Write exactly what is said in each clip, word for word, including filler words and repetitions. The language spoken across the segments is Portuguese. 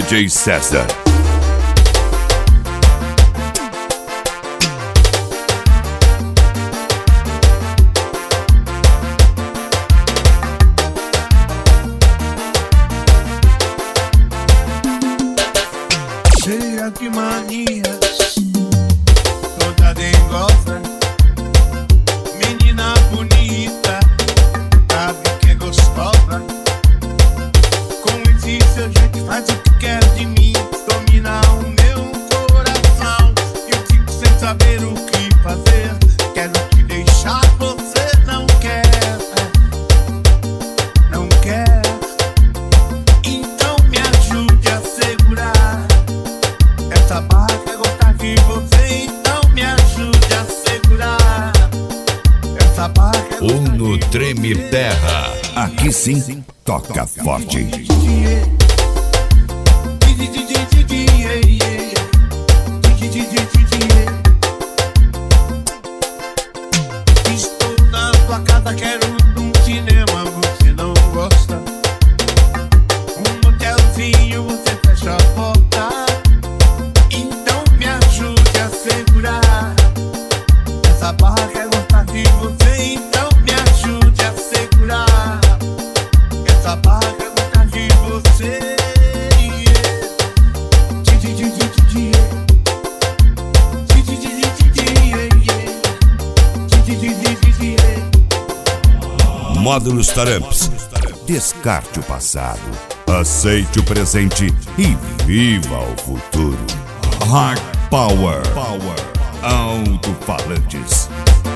D J César. Cheia de manias, toda dengosa, menina bonita, sabe que é gostosa. Com esse seu jeito faz o que quer de mim, domina o meu coração. Eu fico sem saber o que fazer, quero te deixar, você não quer, não quer. Então me ajude a segurar essa barra, quer gostar de você, então me ajude a segurar essa barra, quer gostar de Uno Treme Terra. Aqui sim, toca forte. Estou na tua casa, quero um cinema, você não gosta. Um motelzinho, você fecha a porta. Então me ajude a segurar essa barra, quer gostar de você, então me ajude a segurar essa barra, quer gostar de você. Módulos Taramps. Descarte o passado, aceite o presente e viva o futuro. Hard Power. Alto-falantes.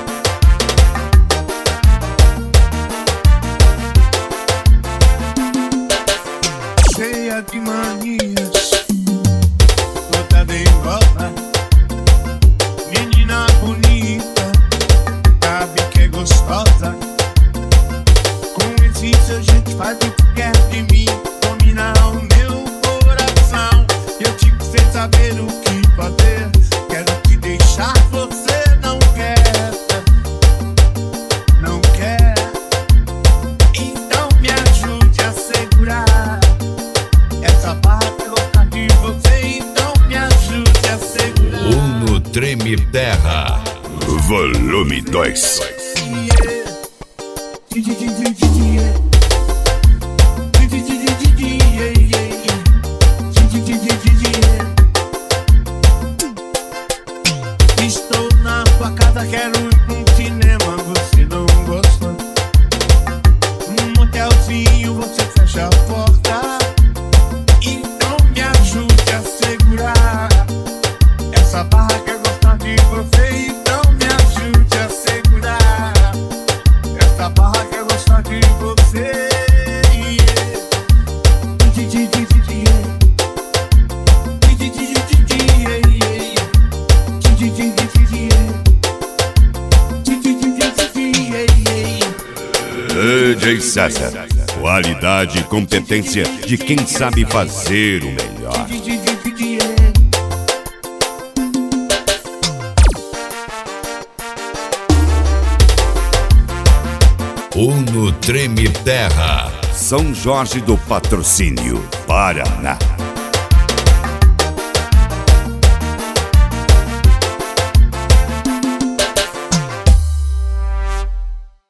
Cheia de manias, toda dengosa, menina bonita, sabe que é gostosa. Com esse seu jeito faz o que quer de mim, domina o meu coração. Eu fico sem saber o que fazer, quero te deixar, você não quer, não quer. Então me ajude a segurar essa barra, quer gostar de você, então me ajude a segurar. Uno Treme Terra. Volume dois. Estou na tua casa, quero ir pra um cinema, você não gosta. Um motelzinho, você fecha a porta. Então me ajude a segurar essa barra, quer gostar de você, então me ajude a segurar essa barra, quer gostar de você. D J César. Qualidade e competência de quem sabe fazer o melhor. Uno Treme Terra. São Jorge do Patrocínio, Paraná.